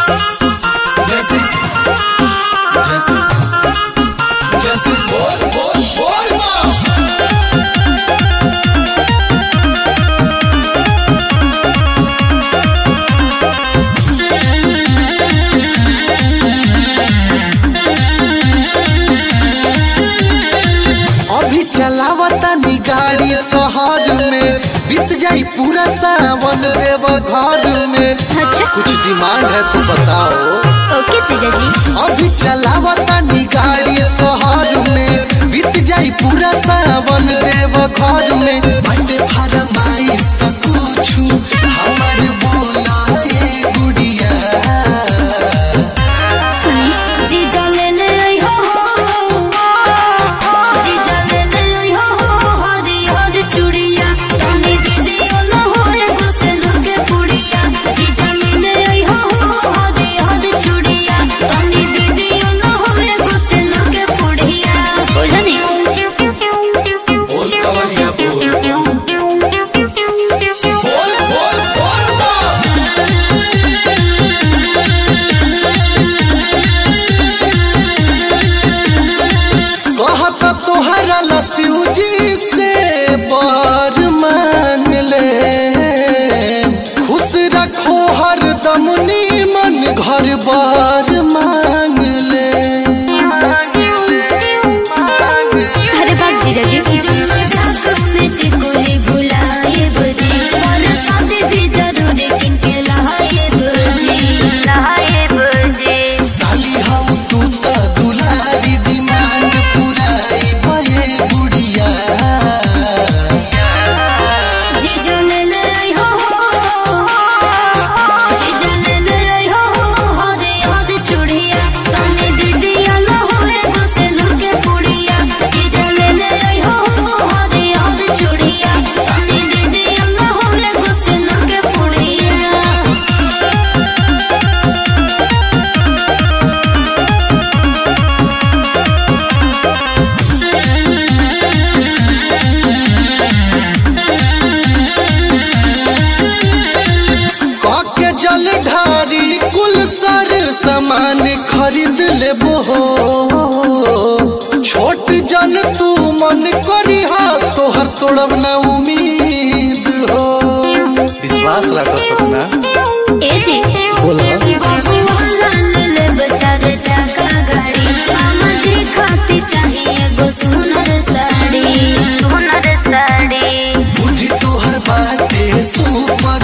जैसे जैसे जैसे बोल बोल बोल माँ। अभी चलावता नी गाड़ी शहर में, बीत जाई पूरा सावन देव घर में। अच्छा कुछ डिमांड है तो बताओ। ओके जीजा जी। अभी चलावता नी गाड़ी शहर में, बीत जाई पूरा सावन देव घर में। बड़े फरमाइश तो कुछ हमार बोला ये गुड़िया। सुनी जीजा ले ले आई हो जीजा ले ले आई हो हरी हरी चूड़िया तनी दीदी ओला होए गुस्से के पुड़िया। जीजा ले ले आई हो हरी हरी चूड़िया तनी दीदी ओला होए गुस्से के पुड़िया। बुझनी बोल कवरिया बोल बोल बोल बोल माँ। कहता तोहरा लसिउ जी से बर मांग ले। खुश रखो हरदम नीमन घर बार मांग ले। अरे बात जीजा जी मिट्टी कोली भुलाए बजी और शादी भी जरूरी किनके लाए बजी साली हऊ तू त दुलारी डिमांड पुराई भये गुड़िया। जीजा ले ले आई हो जीजा ले ले आई हो हरे हरे चूड़िया तनी दीदी आला होए गुस्से के पुड़िया। जीजा ले ले आई हो हरे हरे चूड़िया तनी दीदी आला होए गुस्से के पुड़िया। काके जल ढारी कुल सर सामान खरीद लेबो हो। छोट जन तू मन करी हा तोहर तोड़ब ना उम्मीद हो। विश्वास रखो सपना। ए जी बोला बाबूवाला ले ले बेचारे चाका गाड़ी मामा जी खाती चाहिए गो सुनर साड़ी बुद्धि तोहर बाटे सुपर